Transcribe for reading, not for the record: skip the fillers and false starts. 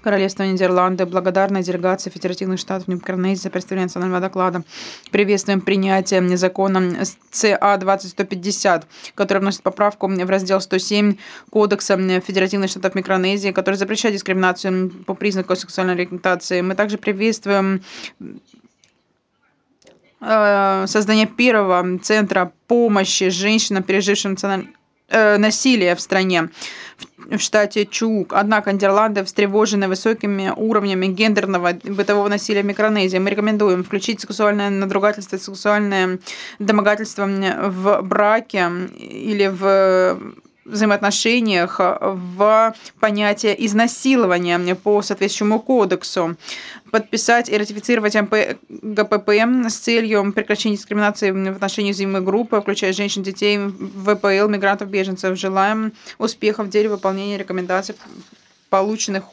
Королевство Нидерланды, благодарная делегация Федеративных Штатов Микронезии за представление национального доклада. Приветствуем принятие закона ЦА 20150, который вносит поправку в раздел 107 Кодекса Федеративных Штатов Микронезии, который запрещает дискриминацию по признаку сексуальной ориентации. Мы также приветствуем создание первого центра помощи женщинам, пережившим насилие в стране, в штате Чуук. Однако Нидерланды встревожены высокими уровнями гендерного и бытового насилия в Микронезии. Мы рекомендуем включить сексуальное надругательство, сексуальное домогательство в браке или в взаимоотношениях в понятие изнасилования по соответствующему кодексу, подписать и ратифицировать ГПП с целью прекращения дискриминации в отношении уязвимых групп, включая женщин, детей, ВПЛ, мигрантов, беженцев. Желаем успехов в деле выполнения рекомендаций, полученных